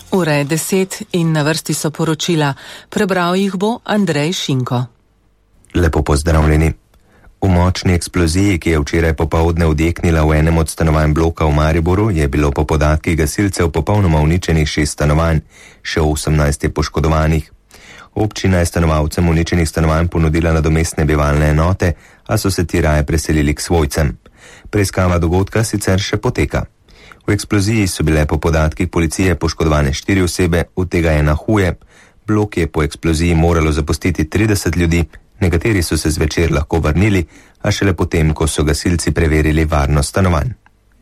Ura je 10 in na vrsti so poročila. Prebral jih bo Andrej Šinko. Lepo pozdravljeni. V močni eksploziji, ki je včeraj popoldne odjeknila v enem od stanovanj bloka v Mariboru, je bilo po podatkih gasilcev popolnoma uničenih 6 stanovanj, še 18 je poškodovanih. Občina je stanovalcem uničenih stanovanj ponudila nadomestne bivalne enote, a so se ti raje preselili k svojcem. Preiskava dogodka sicer še poteka. V eksploziji so bile po podatkih policije poškodovane 4 osebe, od tega ena huje. Blok je po eksploziji moralo zapustiti 30 ljudi, nekateri so se zvečer lahko vrnili, a šele potem, ko so gasilci preverili varnost stanovanj.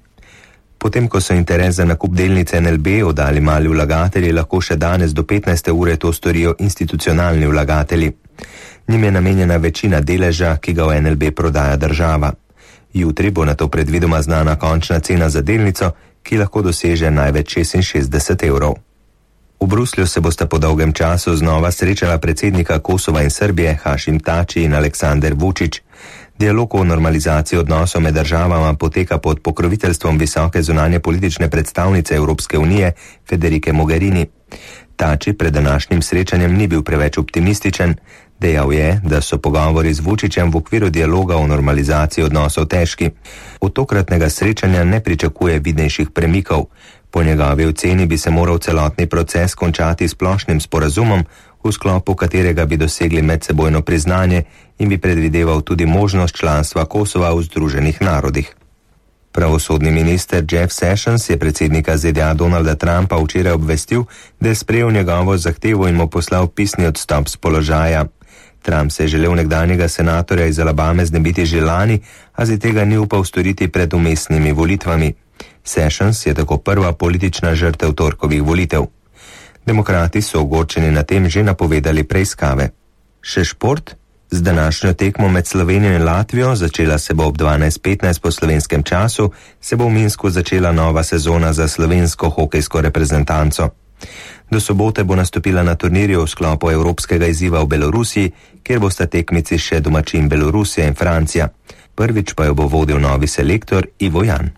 Potem, ko so interes za nakup delnice NLB oddali mali vlagatelji, lahko še danes do 15. ure to storijo institucionalni vlagatelji. Njim je namenjena večina deleža, ki ga v NLB prodaja država. Jutri bo na to predvidoma znana končna cena za delnico, ki lahko doseže največ 66 evrov. V Bruslju se bosta po dolgem času znova srečala predsednika Kosova in Srbije Hašim Tači in Aleksandar Vučić. Dialog o normalizaciji odnosov med državama poteka pod pokroviteljstvom visoke zunanje politične predstavnice Evropske unije Federike Mogherini. Tači pred današnjim srečanjem ni bil preveč optimističen. Dejal je, da so pogovori z Vučićem v okviru dialoga o normalizaciji odnosov težki. Od tokratnega srečanja ne pričakuje vidnejših premikov. Po njegovi oceni bi se moral celotni proces končati s splošnim sporazumom, v sklopu katerega bi dosegli medsebojno priznanje in bi predvideval tudi možnost članstva Kosova v Združenih narodih. Pravosodni minister Jeff Sessions je predsednika ZDA Donalda Trumpa včeraj obvestil, da je sprejel njegovo zahtevo in mu poslal pisni odstop z položaja. Trump se je želel nekdanjega senatorja iz Alabame znebiti že lani, a zdaj tega ni upal storiti pred vmesnimi volitvami. Sessions je tako prva politična žrtev torkovih volitev. Demokrati so ogorčeni na tem že napovedali preiskave. Še šport? Z današnjo tekmo med Slovenijo in Latvijo, začela se bo ob 12:15 po slovenskem času, se bo v Minsku začela nova sezona za slovensko hokejsko reprezentanco. Do sobote bo nastopila na turnirju v sklopu evropskega izziva v Belorusiji, kjer bosta tekmici še domačin Belorusija in Francija. Prvič pa jo bo vodil novi selektor Ivo Jan.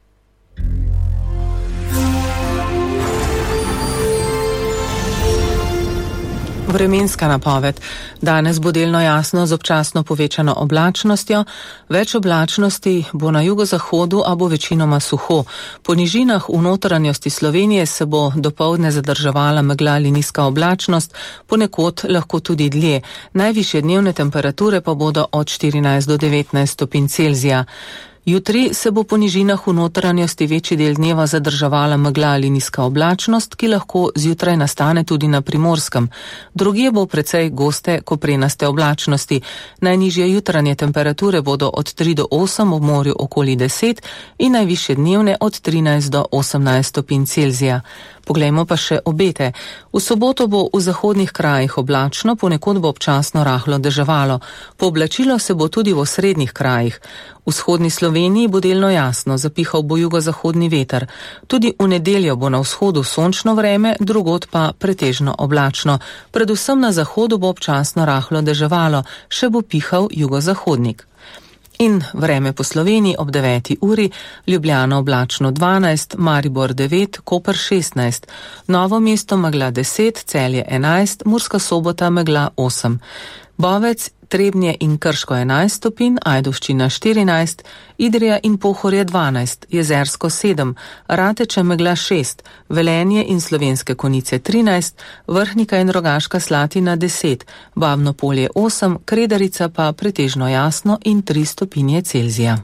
Vremenska napoved. Danes bo delno jasno z občasno povečano oblačnostjo. Več oblačnosti bo na jugozahodu, a bo večinoma suho. Po nižinah v notranjosti Slovenije se bo dopoldne zadrževala megla ali nizka oblačnost, ponekod lahko tudi dlje. Najvišje dnevne temperature pa bodo od 14 do 19 stopinj Celzija. Jutri se bo po nižinah v notranjosti večji del dneva zadrževala megla ali nizka oblačnost, ki lahko zjutraj nastane tudi na Primorskem. Drugje bo precej goste koprenaste oblačnosti. Najnižje jutranje temperature bodo od 3 do 8, ob morju okoli 10 in najvišje dnevne od 13 do 18 stopinj Celzija. Poglejmo pa še obete. V soboto bo v zahodnih krajih oblačno, ponekod bo občasno rahlo deževalo. Pooblačilo se bo tudi v osrednjih krajih. V vzhodni Sloveniji bo delno jasno, zapihal bo jugozahodni veter. Tudi v nedeljo bo na vzhodu sončno vreme, drugod pa pretežno oblačno. Predvsem na zahodu bo občasno rahlo deževalo, še bo pihal jugozahodnik. In vreme po Sloveniji ob 9. uri, Ljubljana oblačno 12, Maribor 9, Koper 16, Novo mesto megla 10, Celje 11, Murska Sobota megla 8. Bovec, Trebnje in Krško 11 stopinj, Ajdovščina 14, Idrija in Pohorje 12, Jezersko 7, Rateče megla 6, Velenje in Slovenske Konjice 13, Vrhnika in Rogaška Slatina 10, Babno Polje 8, Kredarica pa pretežno jasno in 3 stopinje Celzija.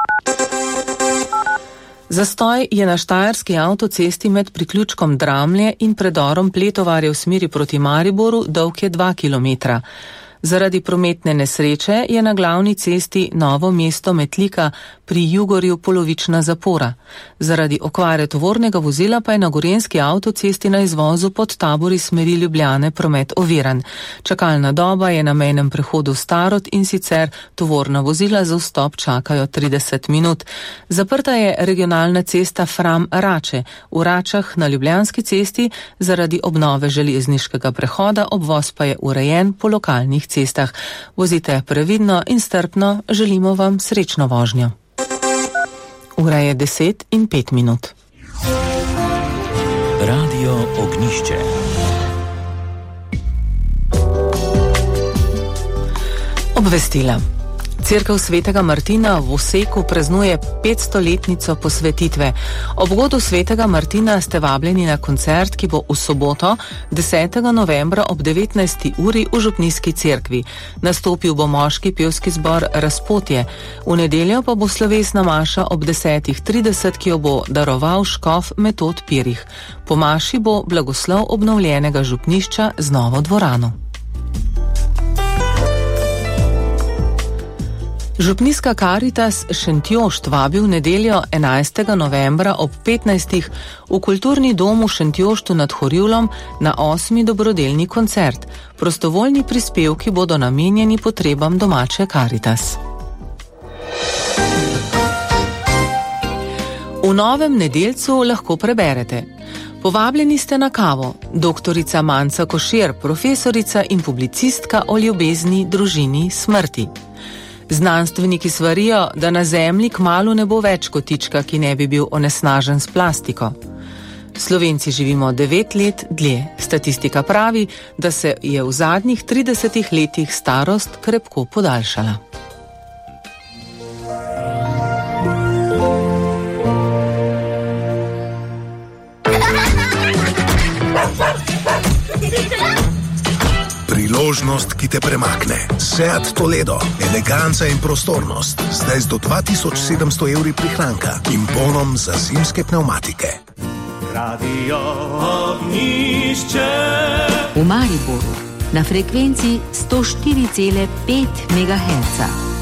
Zastoj je na štajerski avtocesti med priključkom Dramlje in predorom Pletovarje v smeri proti Mariboru, dolg je 2 kilometra. Zaradi prometne nesreče je na glavni cesti Novo mesto Metlika pri Jugorju polovična zapora. Zaradi okvare tovornega vozila pa je na gorenjski avtocesti na izvozu pod Tabori smeri Ljubljane promet oviran. Čakalna doba je na mejnem prehodu Starod in sicer tovorna vozila za vstop čakajo 30 minut. Zaprta je regionalna cesta Fram-Rače. V Račah na Ljubljanski cesti zaradi obnove železniškega prehoda, obvoz pa je urejen po lokalnih cestah. Vozite previdno in strpno, želimo vam srečno vožnjo. Ura je 10:05. Radio Ognišče. Obvestila. Cerkev svetega Martina v Oseku praznuje 500-letnico posvetitve. Ob godu svetega Martina ste vabljeni na koncert, ki bo v soboto, 10. novembra ob 19. uri v Župnijski cerkvi. Nastopil bo moški pevski zbor Razpotje. V nedeljo pa bo slovesna maša ob 10.30, ki jo bo daroval škof Metod Pirih. Po maši bo blagoslov obnovljenega župnišča z novo dvorano. Župnijska Karitas Šentjošt vabi v nedeljo 11. novembra ob 15. v kulturni dom v Šentjoštu nad Horjulom na 8. dobrodelni koncert. Prostovoljni prispevki bodo namenjeni potrebam domače Karitas. V Novem Nedeljcu lahko preberete: povabljeni ste na kavo, doktorica Manca Košir, profesorica in publicistka o ljubezni, družini, smrti. Znanstveniki svarijo, da na Zemlji kmalu ne bo več kotička, ki ne bi bil onesnažen s plastiko. Slovenci živimo 9 let dlje. Statistika pravi, da se je v zadnjih 30 letih starost krepko podaljšala. Priložnost, ki te premakne. Seat Toledo. Eleganca in prostornost. Zdaj z do 2700 evri prihranka in bonom za zimske pneumatike. Radio Ognišče. V Mariboru na frekvenci 104,5 MHz.